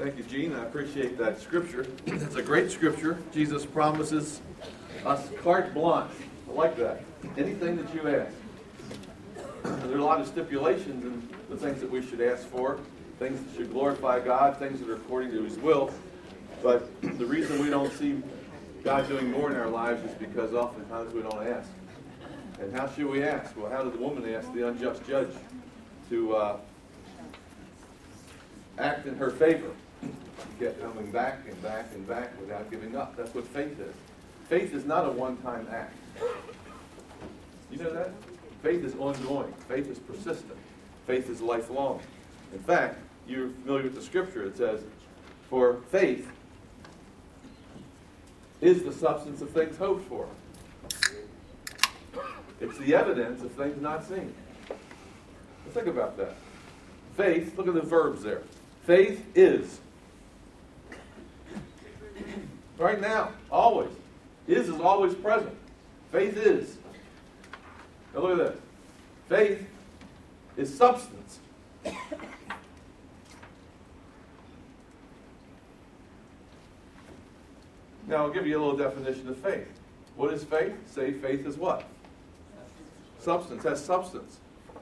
Thank you, Gene. I appreciate that scripture. It's a great scripture. Jesus promises us carte blanche. I like that. Anything that you ask. There are a lot of stipulations in the things that we should ask for, things that should glorify God, things that are according to His will. But the reason we don't see God doing more in our lives is because oftentimes we don't ask. And how should we ask? Well, how did the woman ask the unjust judge to act in her favor? She kept coming back and back and back without giving up. That's what faith is. Faith is not a one-time act. You know that? Faith is ongoing. Faith is persistent. Faith is lifelong. In fact, you're familiar with the scripture. It says, for faith is the substance of things hoped for. It's the evidence of things not seen. Let's think about that. Faith, look at the verbs there. Faith is. Right now, always. Is always present. Faith is. Now look at this. Faith is substance. Now I'll give you a little definition of faith. What is faith? Say faith is what? Substance. Has substance.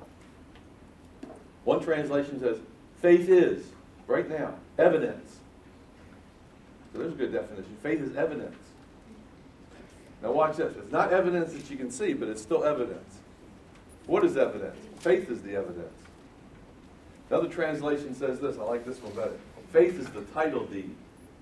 One translation says faith is, right now, evidence. So there's a good definition. Faith is evidence. Now watch this. It's not evidence that you can see, but it's still evidence. What is evidence? Faith is the evidence. Another translation says this. I like this one better. Faith is the title deed.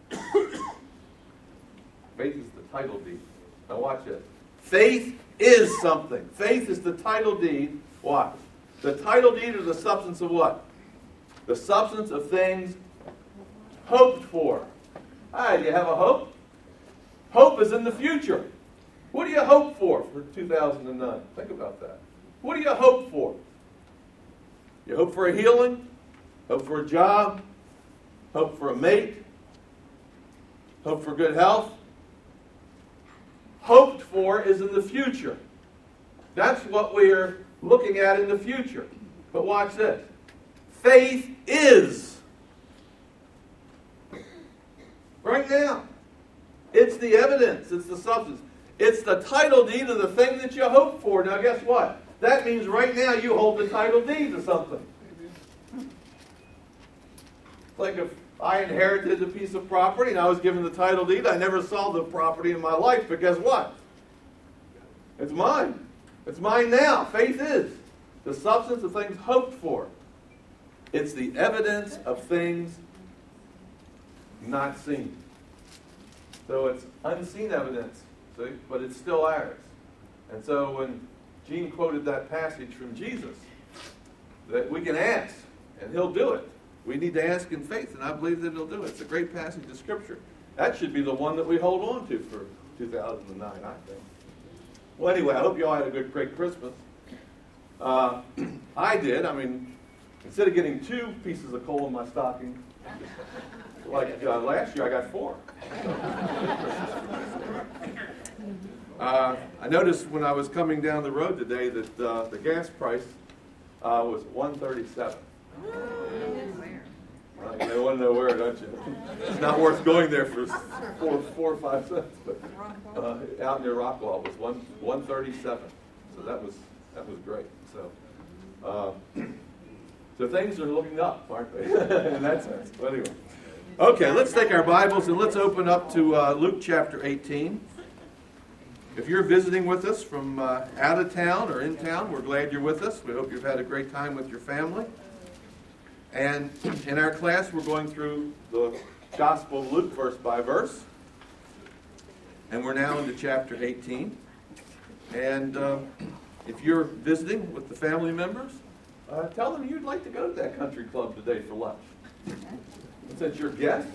Faith is the title deed. Now watch it. Faith is something. Faith is the title deed. Watch. The title deed is the substance of what? The substance of things hoped for. Do you have a hope? Hope is in the future. What do you hope for 2009? Think about that. What do you hope for? You hope for a healing? Hope for a job? Hope for a mate? Hope for good health? Hoped for is in the future. That's what we're looking at in the future. But watch this. Faith is. Right now. It's the evidence. It's the substance. It's the title deed of the thing that you hope for. Now guess what? That means right now you hold the title deed to something. Like if I inherited a piece of property and I was given the title deed, I never saw the property in my life, but guess what? It's mine. It's mine now. Faith is the substance of things hoped for. It's the evidence of things not seen. So it's unseen evidence, see, but it's still ours. And so when Gene quoted that passage from Jesus, that we can ask, and He'll do it. We need to ask in faith, and I believe that He'll do it. It's a great passage of Scripture. That should be the one that we hold on to for 2009, I think. Well, anyway, I hope you all had a great Christmas. I did. I mean, instead of getting 2 pieces of coal in my stocking, like last year, I got 4. I noticed when I was coming down the road today that the gas price was $1.37. You want to know where, don't you? It's not worth going there for 4 or 5 cents, but out near Rockwall it was $1.37. So that was great. So things are looking up, aren't they? In that sense. But anyway, okay, let's take our Bibles and let's open up to Luke chapter 18. If you're visiting with us from out of town or in town, we're glad you're with us. We hope you've had a great time with your family. And in our class, we're going through the Gospel of Luke verse by verse. And we're now into chapter 18. And if you're visiting with the family members, tell them you'd like to go to that country club today for lunch. And since you're a guest,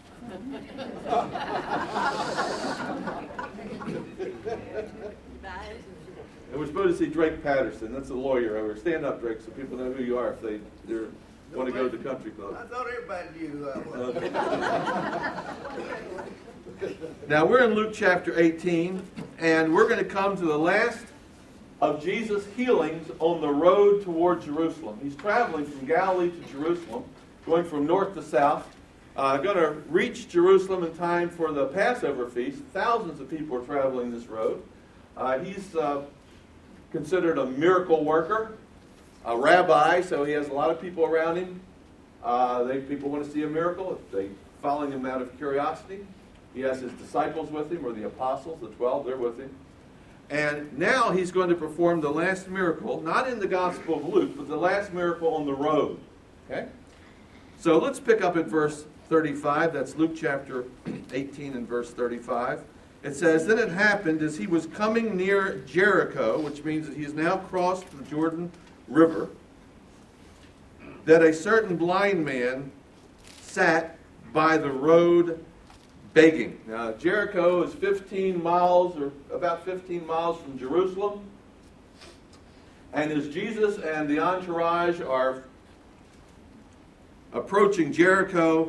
and we're supposed to see Drake Patterson. That's a lawyer over. Stand up, Drake, so people know who you are if they want to go to the country club. I thought everybody knew who I was. Now, we're in Luke chapter 18, and we're going to come to the last of Jesus' healings on the road toward Jerusalem. He's traveling from Galilee to Jerusalem, going from north to south, going to reach Jerusalem in time for the Passover feast. Thousands of people are traveling this road. He's considered a miracle worker, a rabbi, so he has a lot of people around him. People want to see a miracle. They're following him out of curiosity. He has his disciples with him, or the apostles, the 12, they're with him. And now he's going to perform the last miracle, not in the Gospel of Luke, but the last miracle on the road. Okay? So let's pick up at verse 35. That's Luke chapter 18 and verse 35. It says, "Then it happened as he was coming near Jericho," which means that he's now crossed the Jordan River, "that a certain blind man sat by the road begging." Now, Jericho is 15 miles, or about 15 miles from Jerusalem. And as Jesus and the entourage are approaching Jericho,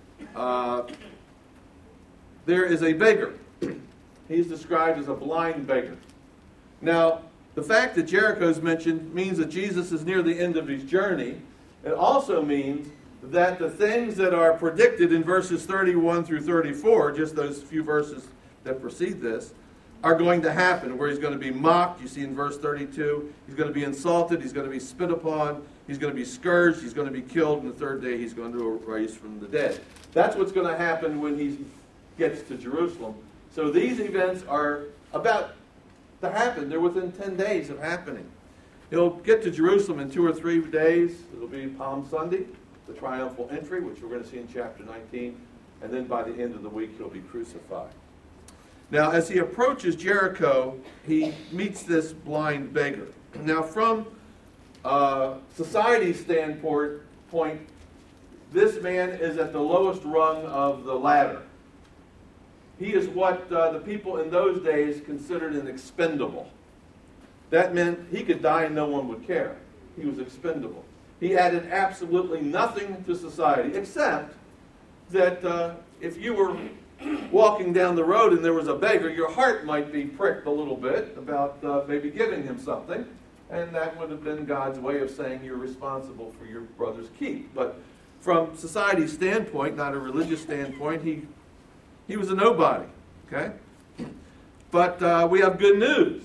there is a beggar. He's described as a blind beggar. Now, the fact that Jericho is mentioned means that Jesus is near the end of his journey. It also means that the things that are predicted in verses 31 through 34, just those few verses that precede this, are going to happen, where he's going to be mocked. You see in verse 32, he's going to be insulted, he's going to be spit upon, he's going to be scourged, he's going to be killed, and the third day he's going to rise from the dead. That's what's going to happen when he gets to Jerusalem. So these events are about to happen. They're within 10 days of happening. He'll get to Jerusalem in 2 or 3 days. It'll be Palm Sunday, the triumphal entry, which we're going to see in chapter 19. And then by the end of the week, he'll be crucified. Now, as he approaches Jericho, he meets this blind beggar. Now, from society's standpoint, this man is at the lowest rung of the ladder. He is what the people in those days considered an expendable. That meant he could die and no one would care. He was expendable. He added absolutely nothing to society, except that if you were walking down the road and there was a beggar, your heart might be pricked a little bit about maybe giving him something, and that would have been God's way of saying you're responsible for your brother's keep. But from society's standpoint, not a religious standpoint, he was a nobody. Okay? But we have good news.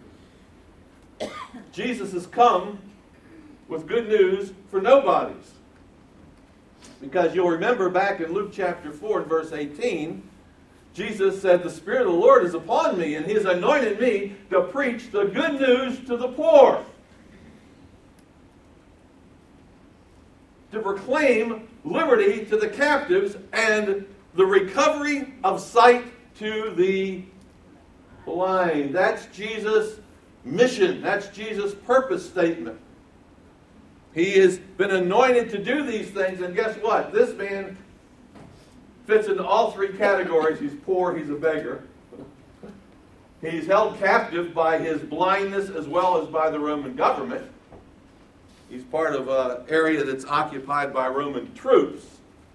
Jesus has come with good news for nobodies. Because you'll remember back in Luke chapter 4 and verse 18, Jesus said, "The Spirit of the Lord is upon me, and He has anointed me to preach the good news to the poor, to proclaim liberty to the captives and the recovery of sight to the blind." That's Jesus' mission. That's Jesus' purpose statement. He has been anointed to do these things, and guess what? This man fits into all three categories. He's poor, he's a beggar. He's held captive by his blindness as well as by the Roman government. He's part of an area that's occupied by Roman troops.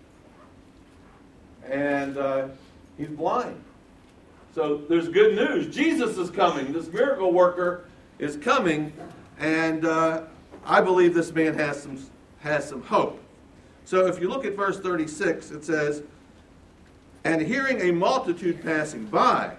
And he's blind. So there's good news. Jesus is coming. This miracle worker is coming, and I believe this man has some hope. So if you look at verse 36, it says, "And hearing a multitude passing by,"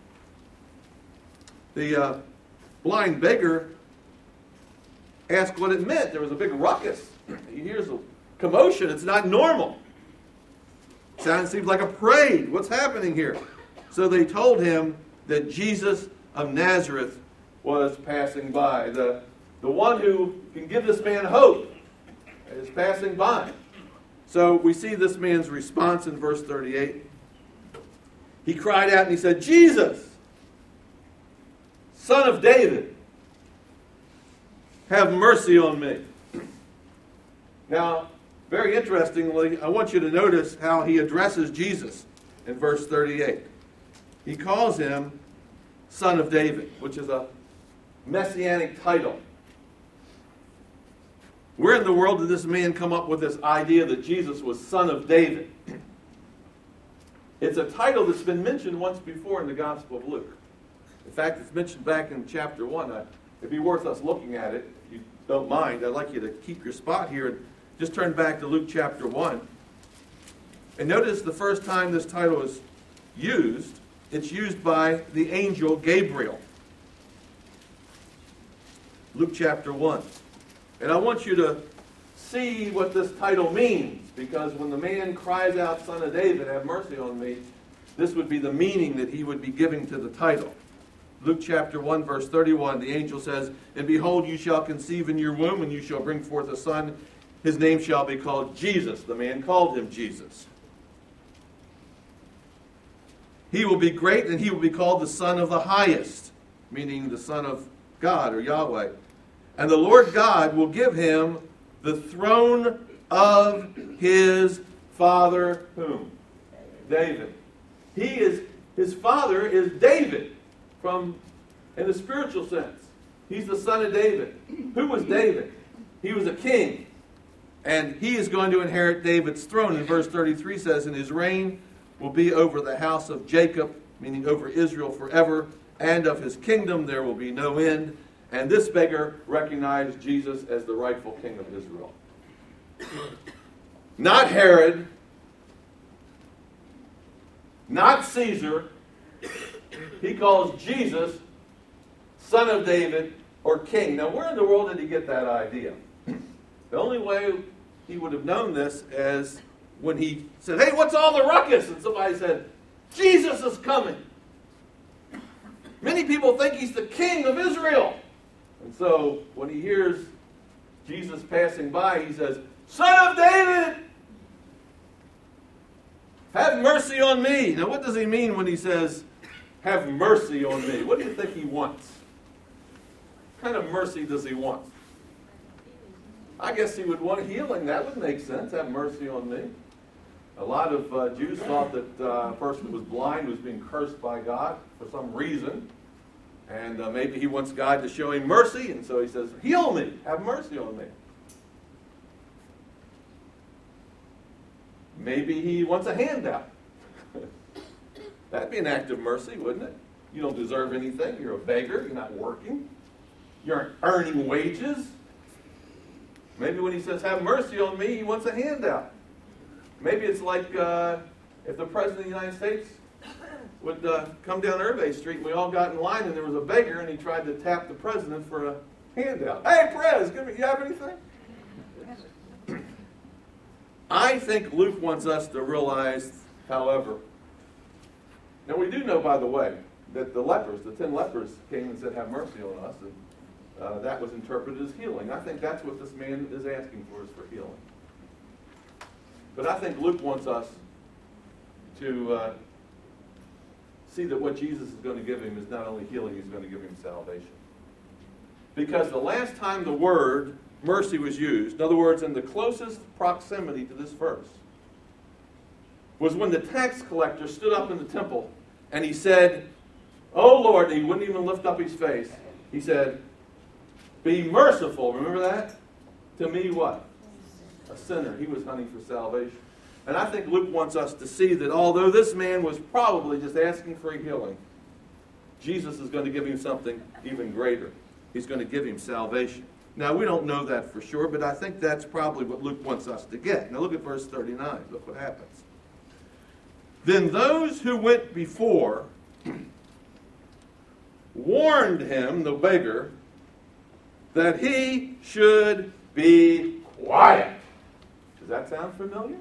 the blind beggar asked what it meant. There was a big ruckus. He hears a commotion. It's not normal. Seems like a parade. What's happening here? So they told him that Jesus of Nazareth was passing by. The one who can give this man hope is passing by. So we see this man's response in verse 38. He cried out and he said, "Jesus, Son of David, have mercy on me." Now, very interestingly, I want you to notice how he addresses Jesus in verse 38. He calls him Son of David, which is a messianic title. Where in the world did this man come up with this idea that Jesus was Son of David? It's a title that's been mentioned once before in the Gospel of Luke. In fact, it's mentioned back in chapter 1. It'd be worth us looking at it. If you don't mind, I'd like you to keep your spot here and just turn back to Luke chapter 1. And notice the first time this title is used, it's used by the angel Gabriel. Luke chapter 1. And I want you to see what this title means, because when the man cries out, Son of David, have mercy on me, this would be the meaning that he would be giving to the title. Luke chapter 1, verse 31, the angel says, And behold, you shall conceive in your womb, and you shall bring forth a son. His name shall be called Jesus. The man called him Jesus. He will be great, and he will be called the Son of the Highest, meaning the Son of God or Yahweh. And the Lord God will give him the throne of his father, whom? David. His father is David, in the spiritual sense. He's the son of David. Who was David? He was a king. And he is going to inherit David's throne. And verse 33 says, And his reign will be over the house of Jacob, meaning over Israel forever, and of his kingdom there will be no end. And this beggar recognized Jesus as the rightful king of Israel. Not Herod, not Caesar. He calls Jesus son of David or king. Now, where in the world did he get that idea? The only way he would have known this is when he said, Hey, what's all the ruckus? And somebody said, Jesus is coming. Many people think he's the king of Israel. And so when he hears Jesus passing by, he says, Son of David, have mercy on me. Now, what does he mean when he says, have mercy on me? What do you think he wants? What kind of mercy does he want? I guess he would want healing. That would make sense. Have mercy on me. A lot of Jews thought that a person who was blind was being cursed by God for some reason. And maybe he wants God to show him mercy. And so he says, heal me. Have mercy on me. Maybe he wants a handout. That'd be an act of mercy, wouldn't it? You don't deserve anything. You're a beggar. You're not working. You aren't earning wages. Maybe when he says, have mercy on me, he wants a handout. Maybe it's like if the President of the United States would come down Irvay Street and we all got in line and there was a beggar and he tried to tap the President for a handout. Hey, Prez, you have anything? I think Luke wants us to realize, however, now we do know, by the way, that the 10 lepers came and said, have mercy on us, and that was interpreted as healing. I think that's what this man is asking for, is for healing. But I think Luke wants us to see that what Jesus is going to give him is not only healing, he's going to give him salvation. Because the last time the word mercy was used, in other words, in the closest proximity to this verse, was when the tax collector stood up in the temple and he said, Oh Lord, and he wouldn't even lift up his face. He said, be merciful, remember that? To me what? A sinner. He was hunting for salvation. And I think Luke wants us to see that although this man was probably just asking for a healing, Jesus is going to give him something even greater. He's going to give him salvation. Now, we don't know that for sure, but I think that's probably what Luke wants us to get. Now, look at verse 39. Look what happens. Then those who went before warned him, the beggar, that he should be quiet. Does that sound familiar?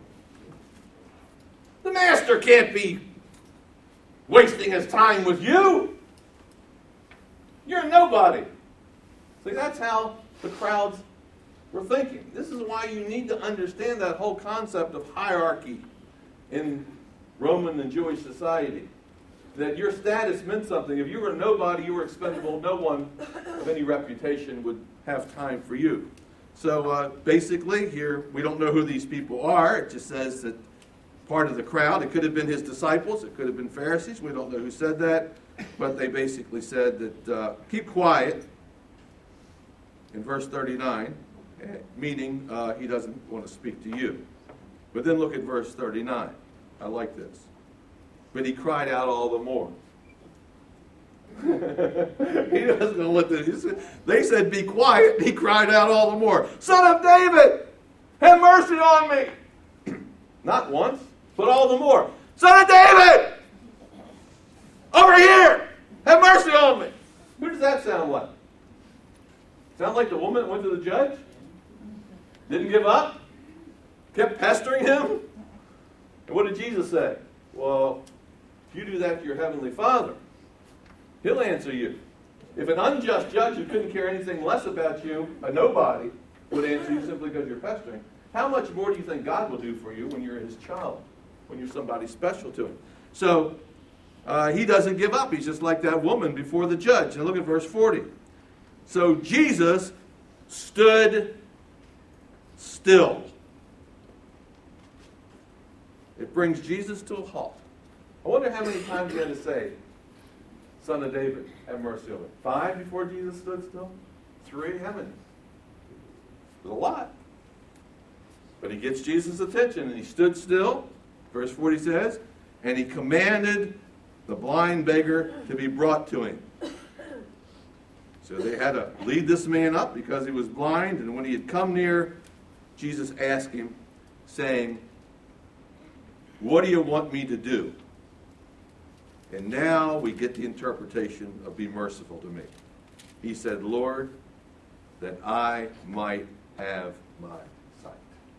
The master can't be wasting his time with you. You're nobody. See, that's how the crowds were thinking. This is why you need to understand that whole concept of hierarchy in Roman and Jewish society. That your status meant something. If you were nobody, you were expendable. No one of any reputation would have time for you. So basically, here, we don't know who these people are. It just says that part of the crowd. It could have been his disciples. It could have been Pharisees. We don't know who said that. But they basically said that keep quiet in verse 39, meaning he doesn't want to speak to you. But then look at verse 39. I like this. But he cried out all the more. He doesn't let them. They said, be quiet. And he cried out all the more. Son of David, have mercy on me. Not once, but all the more. Son of David! Over here! Have mercy on me! Who does that sound like? Sound like the woman that went to the judge? Didn't give up? Kept pestering him? And what did Jesus say? Well, if you do that to your heavenly Father, He'll answer you. If an unjust judge who couldn't care anything less about you, a nobody, would answer you simply because you're pestering, how much more do you think God will do for you when you're His child, when you're somebody special to Him? So, He doesn't give up. He's just like that woman before the judge. Now look at verse 40. So Jesus stood still. It brings Jesus to a halt. I wonder how many times he had to say, Son of David, have mercy on me. 5 before Jesus stood still? 3? How many? It was a lot. But he gets Jesus' attention, and he stood still. Verse 40 says, and he commanded the blind beggar to be brought to him. So they had to lead this man up because he was blind, and when he had come near, Jesus asked him, saying, what do you want me to do? And now we get the interpretation of be merciful to me. He said, Lord, that I might have my sight.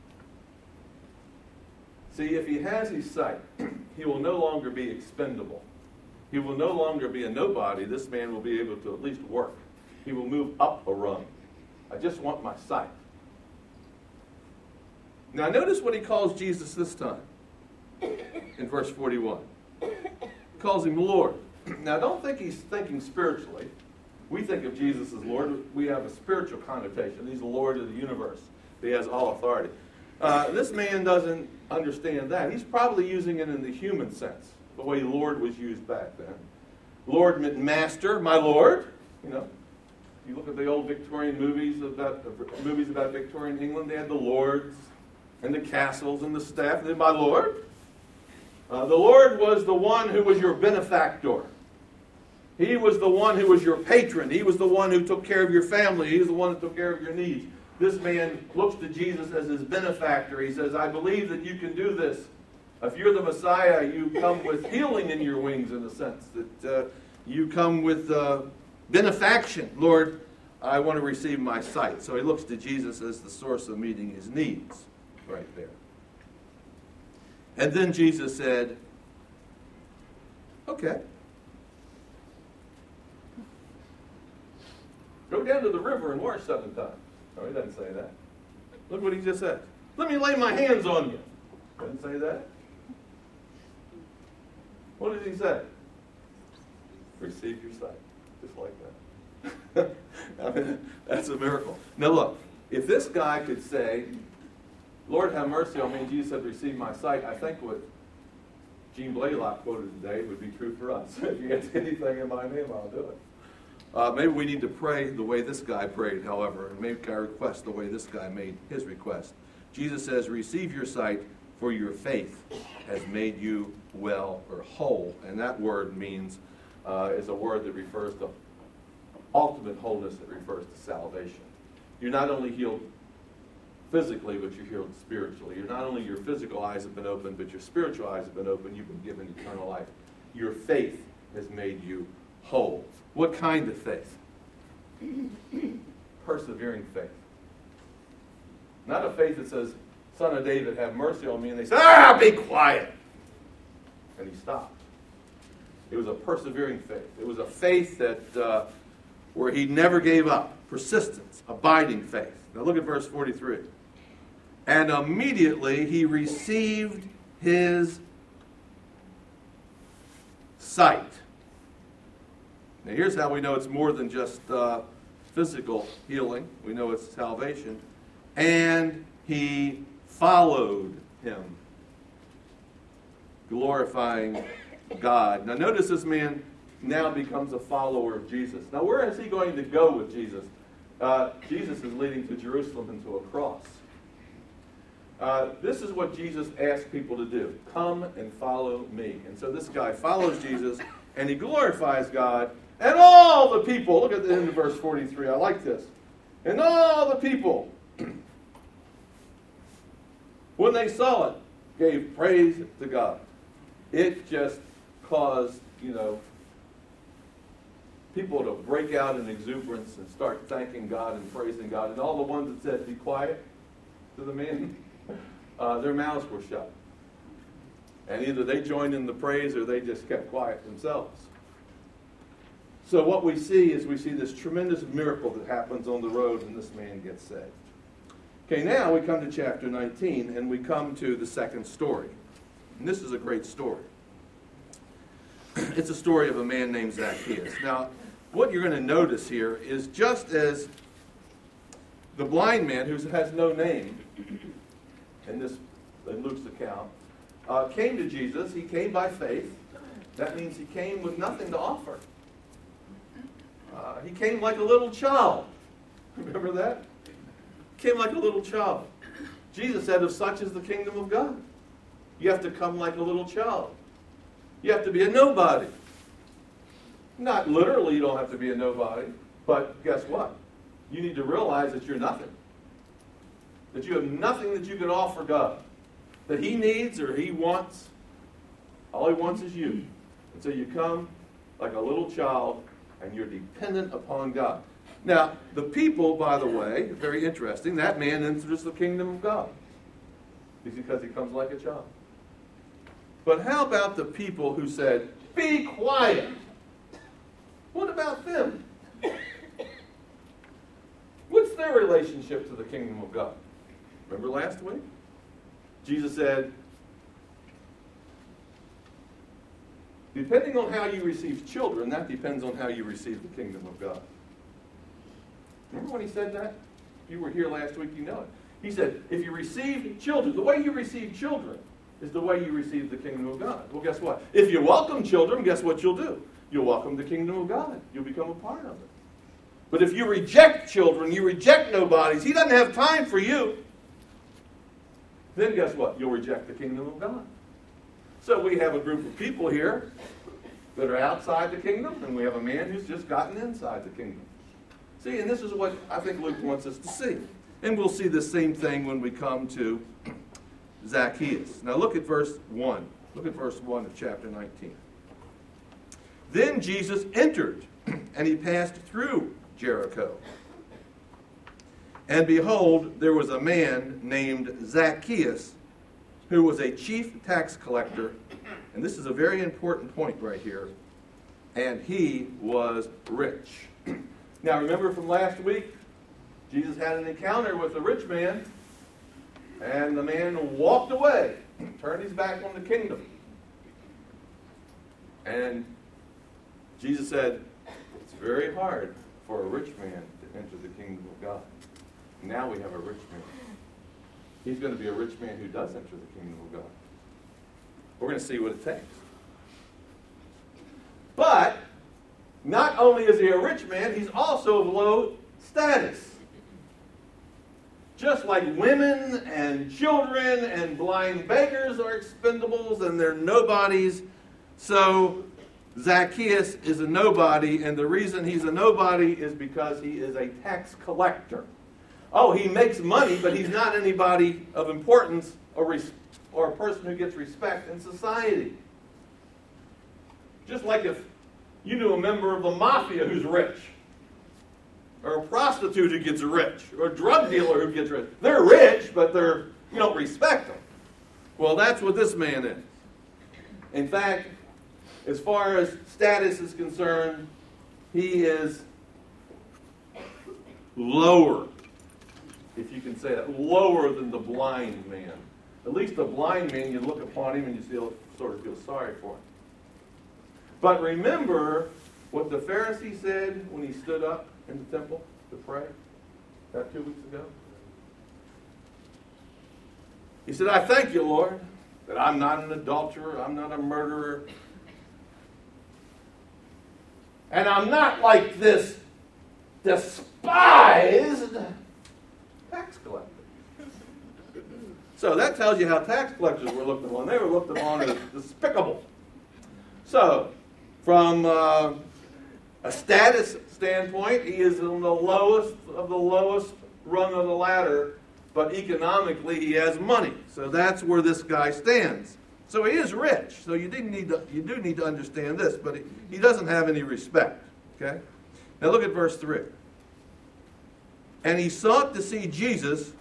See, if he has his sight, he will no longer be expendable. He will no longer be a nobody. This man will be able to at least work. He will move up a rung. I just want my sight. Now notice what he calls Jesus this time. In verse 41. He calls him Lord. Now don't think he's thinking spiritually. We think of Jesus as Lord. We have a spiritual connotation. He's the Lord of the universe. He has all authority. This man doesn't understand that. He's probably using it in the human sense, the way Lord was used back then. Lord meant master, my Lord. You know, you look at the old Victorian movies about Victorian England. They had the lords and the castles and the staff. And then my Lord. The Lord was the one who was your benefactor. He was the one who was your patron. He was the one who took care of your family. He was the one who took care of your needs. This man looks to Jesus as his benefactor. He says, I believe that you can do this. If you're the Messiah, you come with healing in your wings, in a sense. That you come with benefaction. Lord, I want to receive my sight. So he looks to Jesus as the source of meeting his needs right there. And then Jesus said, okay. Go down to the river and wash 7 times. No, he doesn't say that. Look what he just said. Let me lay my hands on you. Doesn't say that. What did he say? Receive your sight. Just like that. I mean, that's a miracle. Now look, if this guy could say, Lord, have mercy on me, and Jesus said, receive my sight, I think what Gene Blaylock quoted today would be true for us. If you ask anything in my name, I'll do it. Maybe we need to pray the way this guy prayed, however, and make our request the way this guy made his request. Jesus says, receive your sight, for your faith has made you well or whole. And that word means, is a word that refers to ultimate wholeness, that refers to salvation. You're not only healed physically, but you're healed spiritually. You're not only your physical eyes have been opened, but your spiritual eyes have been opened. You've been given eternal life. Your faith has made you whole. What kind of faith? Persevering faith. Not a faith that says, Son of David, have mercy on me, and they say, be quiet. And he stopped. It was a persevering faith. It was a faith that where he never gave up. Persistence, abiding faith. Now look at verse 43. And immediately he received his sight. Now here's how we know it's more than just physical healing. We know it's salvation. And he followed him, glorifying God. Now notice this man now becomes a follower of Jesus. Now where is he going to go with Jesus? Jesus is leading to Jerusalem and to a cross. This is what Jesus asked people to do. Come and follow me. And so this guy follows Jesus, and he glorifies God. And all the people, look at the end of verse 43, I like this. And all the people, when they saw it, gave praise to God. It just caused, people to break out in exuberance and start thanking God and praising God. And all the ones that said, be quiet to the man, their mouths were shut. And either they joined in the praise or they just kept quiet themselves. So what we see is this tremendous miracle that happens on the road and this man gets saved. Okay, now we come to chapter 19 and we come to the second story. And this is a great story. It's a story of a man named Zacchaeus. Now, what you're going to notice here is just as the blind man, who has no name in Luke's account, came to Jesus, he came by faith. That means he came with nothing to offer. He came like a little child. Remember that? Came like a little child. Jesus said, of such is the kingdom of God. You have to come like a little child. You have to be a nobody. Not literally, you don't have to be a nobody. But guess what? You need to realize that you're nothing. That you have nothing that you can offer God. That He needs or He wants. All He wants is you. And so you come like a little child and you're dependent upon God. Now, the people, by the way, very interesting, that man enters the kingdom of God. It's because he comes like a child. But how about the people who said, be quiet? What about them? What's their relationship to the kingdom of God? Remember last week? Jesus said, depending on how you receive children, that depends on how you receive the kingdom of God. Remember when he said that? If you were here last week, you know it. He said, if you receive children, the way you receive children is the way you receive the kingdom of God. Well, guess what? If you welcome children, guess what you'll do? You'll welcome the kingdom of God. You'll become a part of it. But if you reject children, you reject nobodies, He doesn't have time for you, then guess what? You'll reject the kingdom of God. So we have a group of people here that are outside the kingdom, and we have a man who's just gotten inside the kingdom. See, and this is what I think Luke wants us to see. And we'll see the same thing when we come to Zacchaeus. Now look at verse 1. Look at verse 1 of chapter 19. Then Jesus entered, and he passed through Jericho. And behold, there was a man named Zacchaeus, who was a chief tax collector. And this is a very important point right here. And he was rich. Now remember from last week, Jesus had an encounter with a rich man, and the man walked away, turned his back on the kingdom. And Jesus said, it's very hard for a rich man to enter the kingdom of God. Now we have a rich man. He's going to be a rich man who does enter the kingdom of God. We're going to see what it takes. But not only is he a rich man, he's also of low status. Just like women and children and blind beggars are expendables and they're nobodies, so Zacchaeus is a nobody, and the reason he's a nobody is because he is a tax collector. Oh, he makes money, but he's not anybody of importance or a person who gets respect in society. Just like if you knew a member of the mafia who's rich, or a prostitute who gets rich, or a drug dealer who gets rich. They're rich, but you don't respect them. Well, that's what this man is. In fact, as far as status is concerned, he is lower, if you can say that, lower than the blind man. At least the blind man, you look upon him and you sort of feel sorry for him. But remember what the Pharisee said when he stood up in the temple to pray about 2 weeks ago? He said, I thank you, Lord, that I'm not an adulterer, I'm not a murderer, and I'm not like this despised tax collector. So that tells you how tax collectors were looked upon. They were looked upon as despicable. So, from a status standpoint, he is on the lowest of the lowest rung of the ladder, but economically he has money. So that's where this guy stands. So he is rich. So you do need to understand this, but he doesn't have any respect. Okay? Now look at verse 3. And he sought to see Jesus,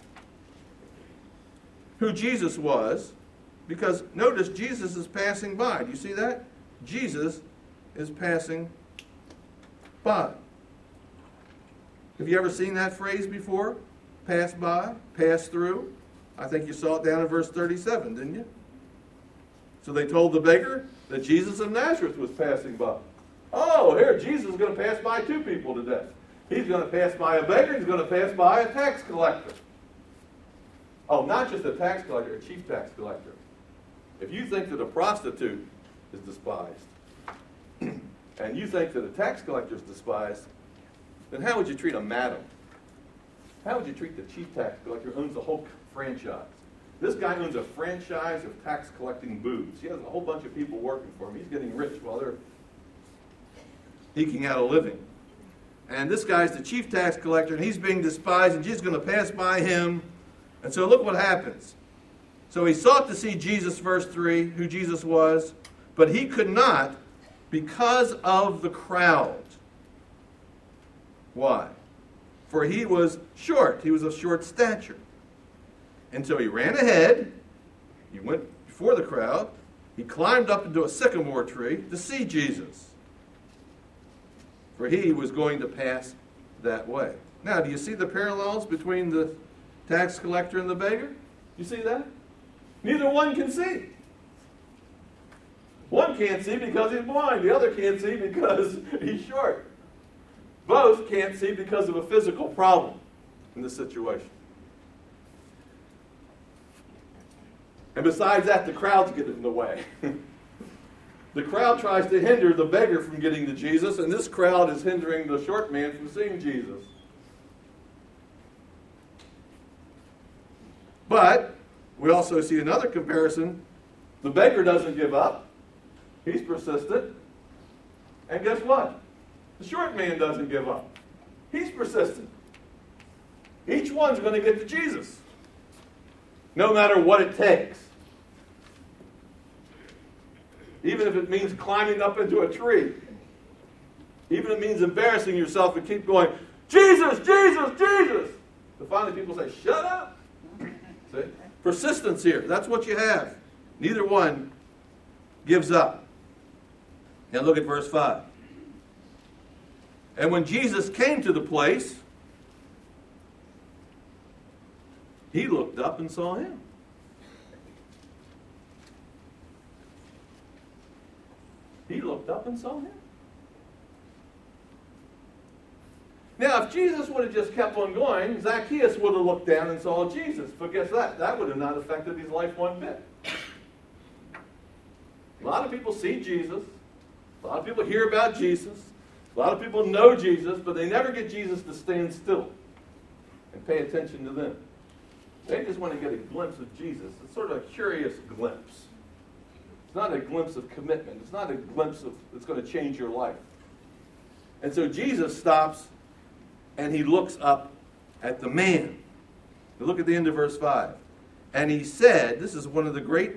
who Jesus was, because notice Jesus is passing by. Do you see that? Jesus is passing by. Have you ever seen that phrase before? Pass by, pass through. I think you saw it down in verse 37, didn't you? So they told the beggar that Jesus of Nazareth was passing by. Oh, here, Jesus is going to pass by two people today. He's going to pass by a beggar, he's going to pass by a tax collector. Oh, not just a tax collector, a chief tax collector. If you think that a prostitute is despised, and you think that a tax collector is despised, then how would you treat a madam? How would you treat the chief tax collector who owns the whole franchise? This guy owns a franchise of tax collecting booths. He has a whole bunch of people working for him. He's getting rich while they're eking out a living. And this guy's the chief tax collector, and he's being despised, and Jesus is going to pass by him. And so look what happens. So he sought to see Jesus, verse 3, who Jesus was, but he could not because of the crowd. Why? For he was short. He was of short stature. And so he ran ahead. He went before the crowd. He climbed up into a sycamore tree to see Jesus. For he was going to pass that way. Now, do you see the parallels between the tax collector and the beggar? You see that? Neither one can see. One can't see because he's blind. The other can't see because he's short. Both can't see because of a physical problem in the situation. And besides that, the crowds get in the way. The crowd tries to hinder the beggar from getting to Jesus, and this crowd is hindering the short man from seeing Jesus. But we also see another comparison. The beggar doesn't give up. He's persistent. And guess what? The short man doesn't give up. He's persistent. Each one's going to get to Jesus, no matter what it takes. Even if it means climbing up into a tree. Even if it means embarrassing yourself and keep going, Jesus, Jesus, Jesus. And finally people say, shut up. See? Persistence here. That's what you have. Neither one gives up. Now look at verse 5. And when Jesus came to the place, he looked up and saw him. He looked up and saw him. Now, if Jesus would have just kept on going, Zacchaeus would have looked down and saw Jesus. But guess that? That would have not affected his life one bit. A lot of people see Jesus. A lot of people hear about Jesus. A lot of people know Jesus, but they never get Jesus to stand still and pay attention to them. They just want to get a glimpse of Jesus. It's sort of a curious glimpse. It's not a glimpse of commitment. It's not a glimpse of that's going to change your life. And so Jesus stops and he looks up at the man. Now look at the end of verse 5. And he said, this is one of the great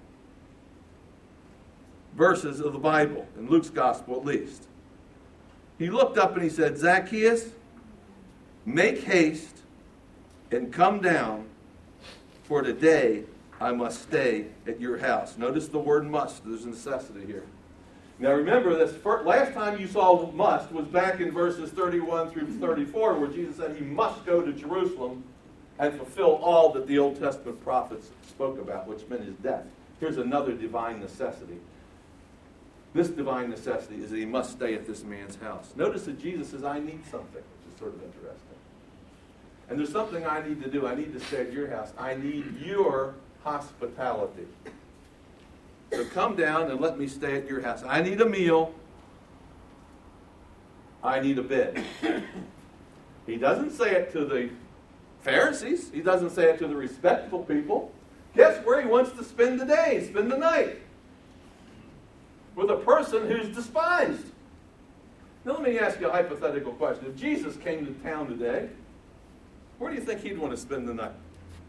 verses of the Bible, in Luke's gospel at least. He looked up and he said, Zacchaeus, make haste and come down, for today I must stay at your house. Notice the word must. There's a necessity here. Now remember, this last time you saw must was back in verses 31 through 34, where Jesus said he must go to Jerusalem and fulfill all that the Old Testament prophets spoke about, which meant his death. Here's another divine necessity. This divine necessity is that he must stay at this man's house. Notice that Jesus says, I need something, which is sort of interesting. And there's something I need to do. I need to stay at your house. I need your hospitality. So come down and let me stay at your house. I need a meal. I need a bed. He doesn't say it to the Pharisees. He doesn't say it to the respectful people. Guess where he wants to spend the day, spend the night? With a person who's despised. Now let me ask you a hypothetical question. If Jesus came to town today, where do you think he'd want to spend the night?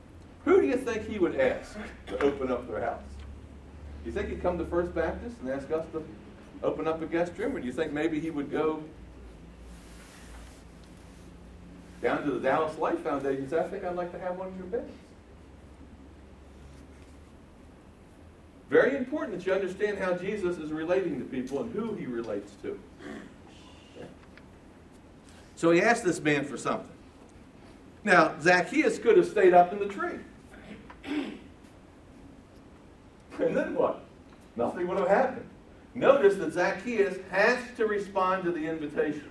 who do you think he would ask to open up their house? Do you think he'd come to First Baptist and ask us to open up a guest room? Or do you think maybe he would go down to the Dallas Life Foundation and say, I think I'd like to have one of your beds? Very important that you understand how Jesus is relating to people and who he relates to. Okay. So he asked this man for something. Now, Zacchaeus could have stayed up in the tree. And then what? Nothing would have happened. Notice that Zacchaeus has to respond to the invitation.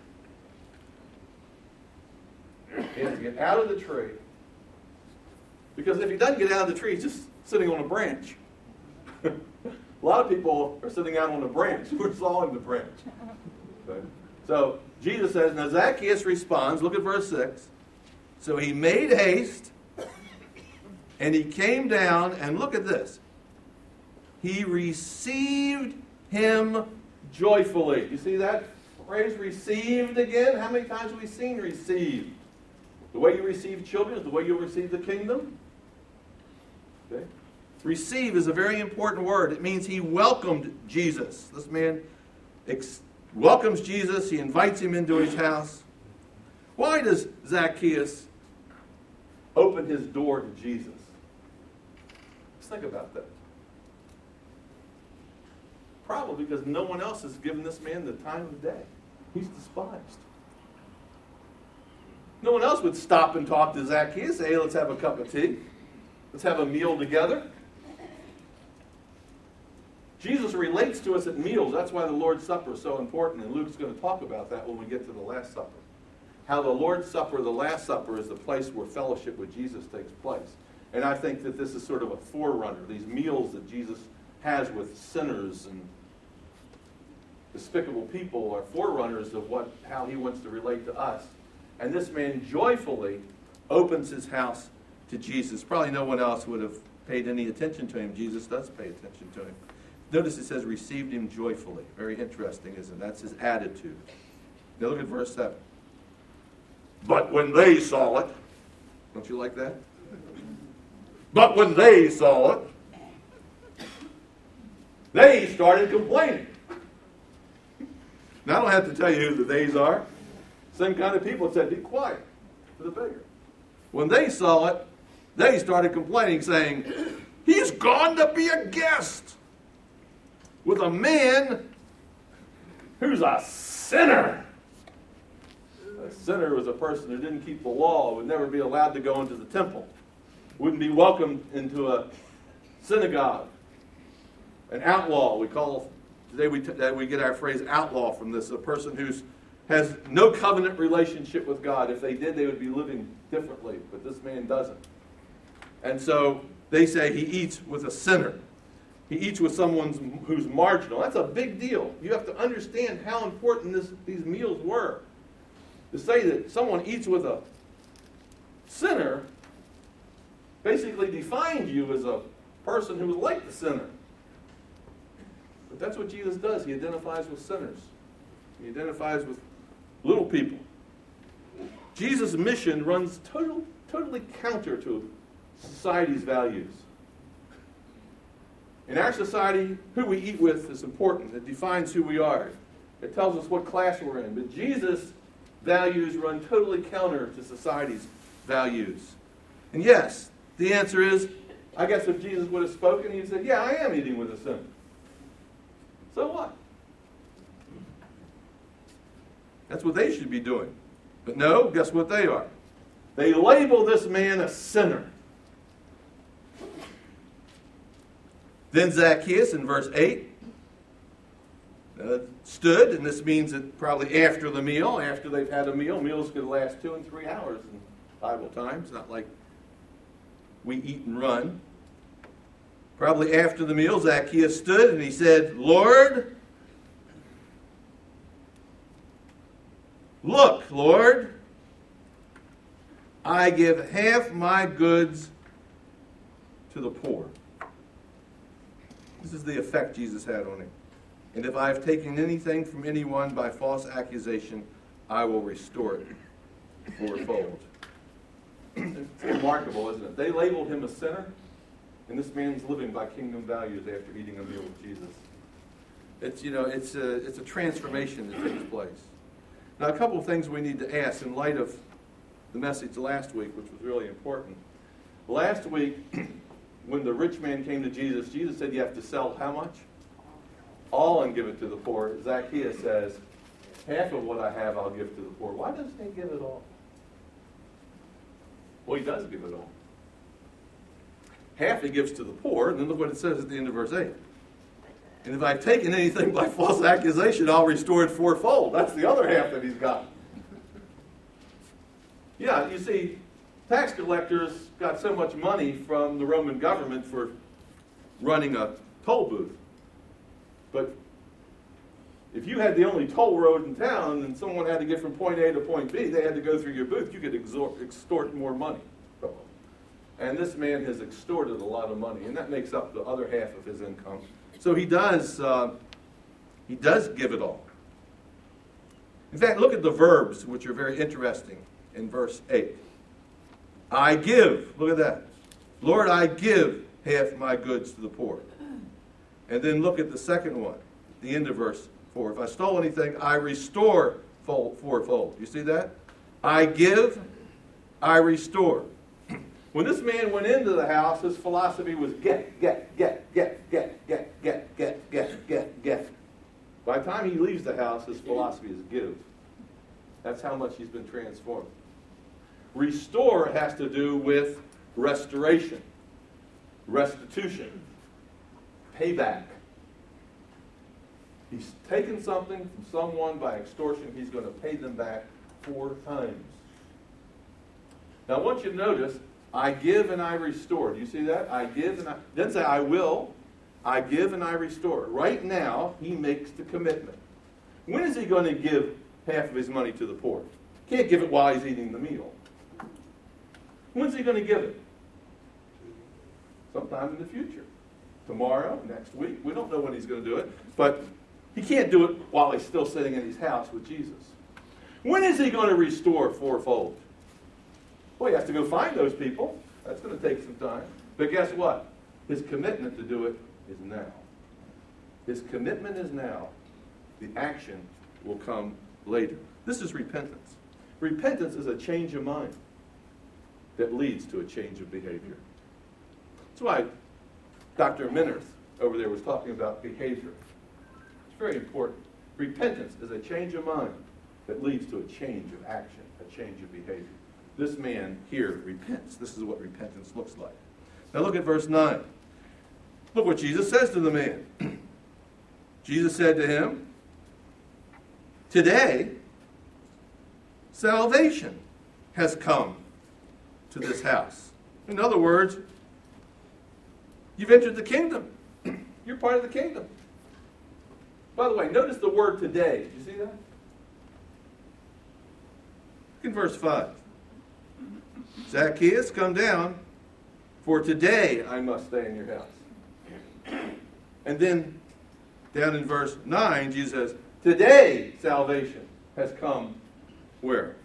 He has to get out of the tree. Because if he doesn't get out of the tree, he's just sitting on a branch. A lot of people are sitting out on a branch. We're sawing the branch. Okay. So Jesus says, now Zacchaeus responds, look at verse 6. So he made haste, and he came down, and look at this. He received him joyfully. You see that phrase, received again? How many times have we seen received? The way you receive children is the way you'll receive the kingdom. Okay. Receive is a very important word. It means he welcomed Jesus. This man welcomes Jesus. He invites him into his house. Why does Zacchaeus open his door to Jesus? Let's think about that. Probably because no one else has given this man the time of day. He's despised. No one else would stop and talk to Zacchaeus, say, hey, let's have a cup of tea. Let's have a meal together. Jesus relates to us at meals. That's why the Lord's Supper is so important, and Luke's going to talk about that when we get to the Last Supper. How the Lord's Supper, the Last Supper, is the place where fellowship with Jesus takes place. And I think that this is sort of a forerunner. These meals that Jesus has with sinners and despicable people are forerunners of how he wants to relate to us. And this man joyfully opens his house to Jesus. Probably no one else would have paid any attention to him. Jesus does pay attention to him. Notice it says, received him joyfully. Very interesting, isn't it? That's his attitude. Now look at verse 7. But when they saw it, don't you like that? But when they saw it, they started complaining. Now I don't have to tell you who the theys are. Same kind of people said, be quiet for the beggar. When they saw it, they started complaining, saying, he's gone to be a guest with a man who's a sinner. A sinner was a person who didn't keep the law, would never be allowed to go into the temple, wouldn't be welcomed into a synagogue. An outlaw, today we get our phrase outlaw from this, a person who has no covenant relationship with God. If they did, they would be living differently, but this man doesn't. And so they say he eats with a sinner. He eats with someone who's marginal. That's a big deal. You have to understand how important these meals were. To say that someone eats with a sinner basically defined you as a person who was like the sinner. But that's what Jesus does. He identifies with sinners. He identifies with little people. Jesus' mission runs totally counter to society's values. In our society, who we eat with is important. It defines who we are. It tells us what class we're in. But Jesus' values run totally counter to society's values. And yes, the answer is, I guess if Jesus would have spoken, he'd said, yeah, I am eating with a sinner. So what? That's what they should be doing. But no, guess what they are? They label this man a sinner. Then Zacchaeus, in verse 8, stood, and this means that probably after the meal, after they've had a meal, meals could last 2 and 3 hours in Bible time. It's not like we eat and run. Probably after the meal, Zacchaeus stood and he said, Lord, look, Lord, I give half my goods to the poor. This is the effect Jesus had on him. And if I have taken anything from anyone by false accusation, I will restore it fourfold. It's remarkable, isn't it? They labeled him a sinner, and this man's living by kingdom values after eating a meal with Jesus. It's a transformation that takes place. Now, a couple of things we need to ask in light of the message last week, which was really important. Last week, when the rich man came to Jesus, Jesus said you have to sell how much? All and give it to the poor. Zacchaeus says, half of what I have I'll give to the poor. Why doesn't he give it all? Well, he does give it all. Half he gives to the poor, and then look what it says at the end of verse 8. And if I've taken anything by false accusation, I'll restore it fourfold. That's the other half that he's got. Yeah, you see, tax collectors got so much money from the Roman government for running a toll booth. But if you had the only toll road in town and someone had to get from point A to point B, they had to go through your booth, you could extort more money from them. And this man has extorted a lot of money, and that makes up the other half of his income. So he does give it all. In fact, look at the verbs, which are very interesting in verse 8. I give, look at that. Lord, I give half my goods to the poor. And then look at the second one, the end of verse 4. If I stole anything, I restore fourfold. You see that? I give, I restore. When this man went into the house, his philosophy was get. By the time he leaves the house, his philosophy is give. That's how much he's been transformed. Restore has to do with restoration, restitution, payback. He's taken something from someone by extortion. He's going to pay them back 4 times. Now I want you to notice, I give and I restore. Do you see that? I give and I... Then say, I will. I give and I restore. Right now, he makes the commitment. When is he going to give half of his money to the poor? He can't give it while he's eating the meal. When's he going to give it? Sometime in the future. Tomorrow, next week. We don't know when he's going to do it. But he can't do it while he's still sitting in his house with Jesus. When is he going to restore fourfold? Well, he has to go find those people. That's going to take some time. But guess what? His commitment to do it is now. His commitment is now. The action will come later. This is repentance. Repentance is a change of mind that leads to a change of behavior. That's why Dr. Minirth over there was talking about behavior. It's very important. Repentance is a change of mind that leads to a change of action, a change of behavior. This man here repents. This is what repentance looks like. Now look at verse 9. Look what Jesus says to the man. Jesus said to him, today, salvation has come to this house. In other words, you've entered the kingdom. You're part of the kingdom. By the way, notice the word today. Did you see that? Look in verse 5. Zacchaeus, come down, for today I must stay in your house. And then down in verse 9, Jesus says, today salvation has come where?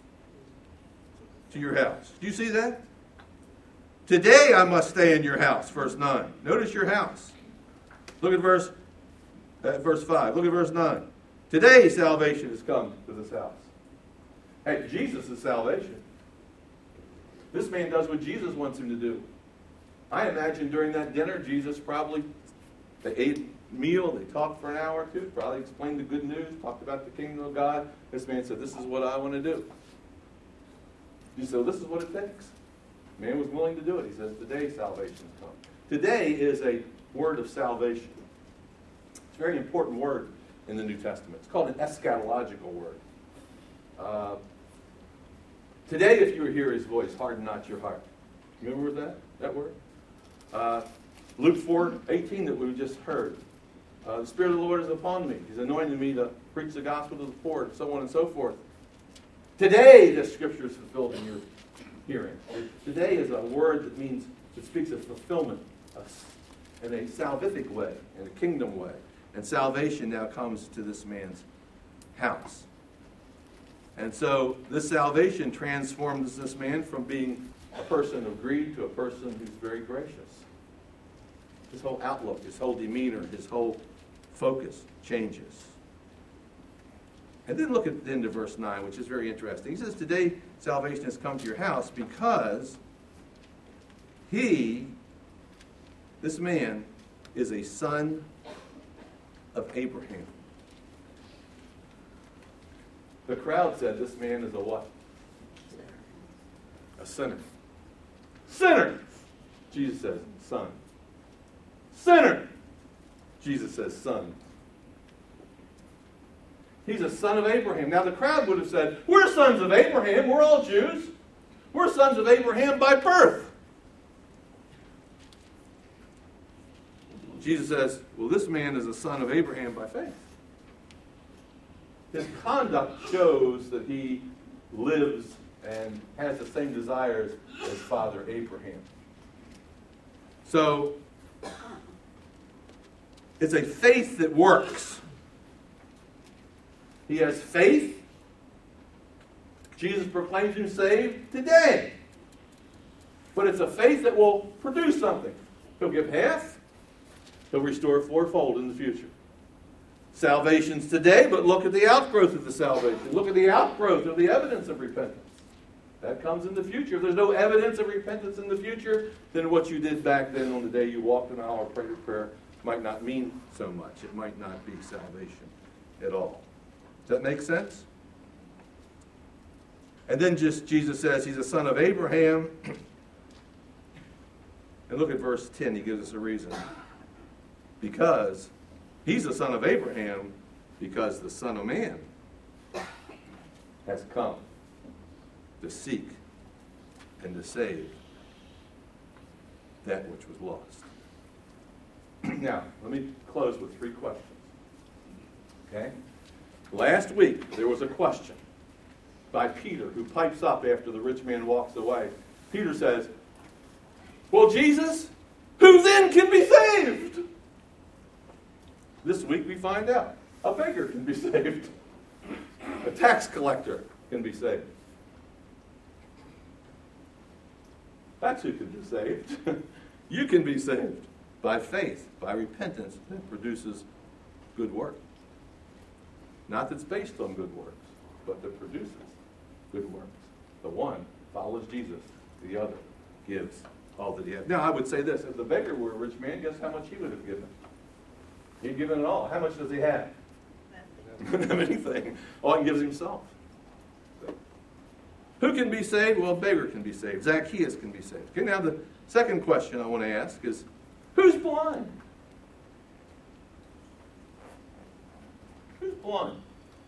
To your house. Do you see that? Today I must stay in your house, verse 9. Notice your house. Look at verse 5. Look at verse 9. Today salvation has come to this house. Hey, Jesus is salvation. This man does what Jesus wants him to do. I imagine during that dinner, Jesus probably, they ate a meal, they talked for an hour or two, probably explained the good news, talked about the kingdom of God. This man said, this is what I want to do. So this is what it takes. The man was willing to do it. He says, today salvation has come. Today is a word of salvation. It's a very important word in the New Testament. It's called an eschatological word. Today, if you hear his voice, harden not your heart. Remember that word? Luke 4:18 that we just heard. The Spirit of the Lord is upon me. He's anointed me to preach the gospel to the poor, and so on and so forth. Today, this scripture is fulfilled in your hearing. Today is a word that means, it speaks of fulfillment in a salvific way, in a kingdom way. And salvation now comes to this man's house. And so this salvation transforms this man from being a person of greed to a person who's very gracious. His whole outlook, his whole demeanor, his whole focus changes. And then look at the end of verse 9, which is very interesting. He says, today salvation has come to your house because this man, is a son of Abraham. The crowd said this man is a what? A sinner. Sinner! Jesus says, son. Sinner! Jesus says, son. He's a son of Abraham. Now the crowd would have said, we're sons of Abraham. We're all Jews. We're sons of Abraham by birth. Jesus says, well, this man is a son of Abraham by faith. His conduct shows that he lives and has the same desires as Father Abraham. So, it's a faith that works. He has faith. Jesus proclaims him saved today. But it's a faith that will produce something. He'll give half. He'll restore fourfold in the future. Salvation's today, but look at the outgrowth of the salvation. Look at the outgrowth of the evidence of repentance. That comes in the future. If there's no evidence of repentance in the future, then what you did back then on the day you walked an aisle or prayed a prayer might not mean so much. It might not be salvation at all. Does that make sense? And then Jesus says he's a son of Abraham. And look at verse 10. He gives us a reason. Because he's the son of Abraham, because the Son of Man has come to seek and to save that which was lost. Now, let me close with 3 questions. Okay? Last week, there was a question by Peter, who pipes up after the rich man walks away. Peter says, well, Jesus, who then can be saved? This week we find out a beggar can be saved. A tax collector can be saved. That's who can be saved. You can be saved by faith, by repentance that produces good work. Not that's based on good works, but that produces good works. The one follows Jesus, the other gives all that he has. Now I would say this, if the beggar were a rich man, guess how much he would have given? He'd given it all. How much does he have? He doesn't have anything. All he gives himself. Who can be saved? Well, a beggar can be saved. Zacchaeus can be saved. Okay, now the second question I want to ask is, who's blind? Who's blind?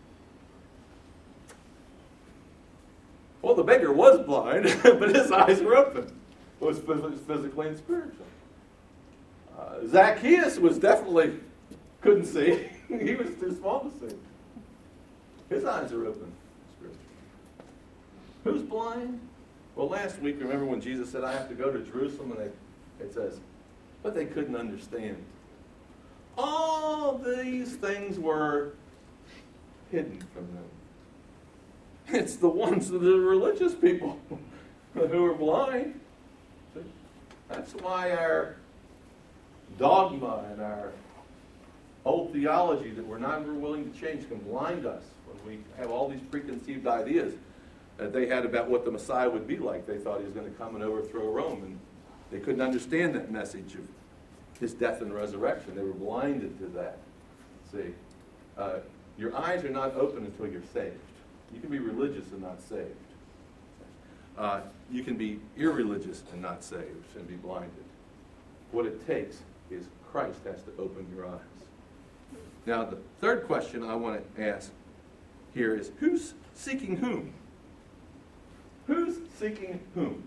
Well, the beggar was blind, but his eyes were open. It was physically and spiritually. Zacchaeus was definitely couldn't see. He was too small to see. His eyes are open spiritually. Who's blind? Well, last week, remember when Jesus said, I have to go to Jerusalem, and it says, but they couldn't understand. All these things were hidden from them. It's the ones that are religious people who are blind. That's why our dogma and our old theology that we're not willing to change can blind us when we have all these preconceived ideas that they had about what the Messiah would be like. They thought he was going to come and overthrow Rome, and they couldn't understand that message of his death and resurrection. They were blinded to that. See, your eyes are not open until you're saved. You can be religious and not saved. You can be irreligious and not saved and be blinded. What it takes is Christ has to open your eyes. Now, the third question I want to ask here is, who's seeking whom? Who's seeking whom?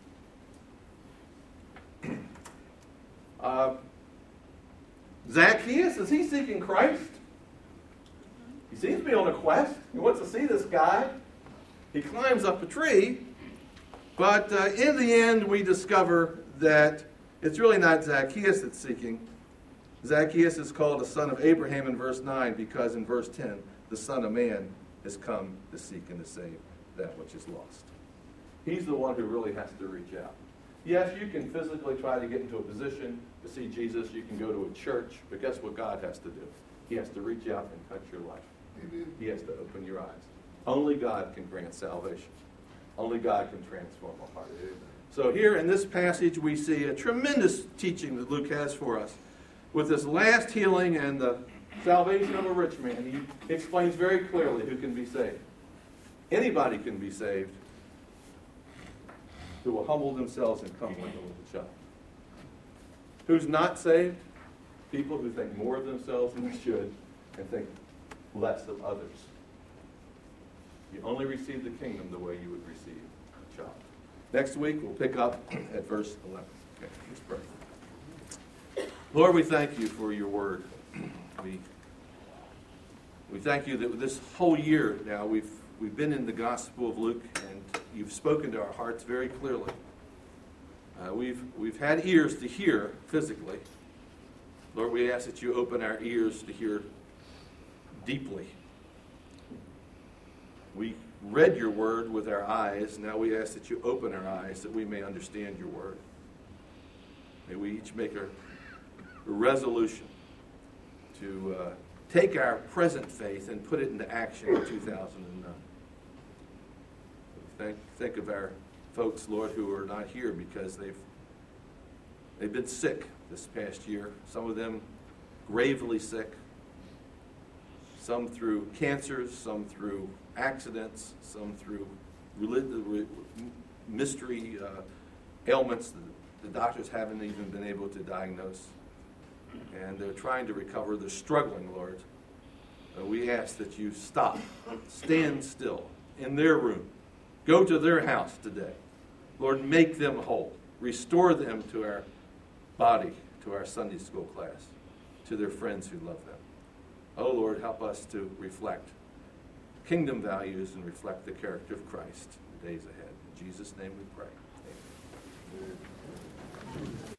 Zacchaeus, is he seeking Christ? He seems to be on a quest. He wants to see this guy. He climbs up a tree, but in the end we discover that it's really not Zacchaeus that's seeking. Zacchaeus is called a son of Abraham in verse 9 because in verse 10, the Son of Man has come to seek and to save that which is lost. He's the one who really has to reach out. Yes, you can physically try to get into a position to see Jesus. You can go to a church. But guess what God has to do? He has to reach out and touch your life. Amen. He has to open your eyes. Only God can grant salvation. Only God can transform a heart. So here in this passage we see a tremendous teaching that Luke has for us. With this last healing and the salvation of a rich man, he explains very clearly who can be saved. Anybody can be saved who will humble themselves and come like a little child. Who's not saved? People who think more of themselves than they should and think less of others. You only receive the kingdom the way you would receive a child. Next week, we'll pick up at verse 11. Okay, let's pray. Lord, we thank you for your word. We thank you that this whole year now we've been in the Gospel of Luke, and you've spoken to our hearts very clearly. We've had ears to hear physically. Lord, we ask that you open our ears to hear deeply. We read your word with our eyes. Now we ask that you open our eyes that we may understand your word. May we each make a resolution to take our present faith and put it into action in 2009. Think of our folks, Lord, who are not here because they've been sick this past year. Some of them gravely sick. Some through cancers, some through accidents, some through mystery ailments that the doctors haven't even been able to diagnose. And they're trying to recover. They're struggling, Lord. We ask that you stop, stand still in their room. Go to their house today. Lord, make them whole. Restore them to our body, to our Sunday school class, to their friends who love them. Oh, Lord, help us to reflect kingdom values and reflect the character of Christ in the days ahead. In Jesus' name we pray. Amen.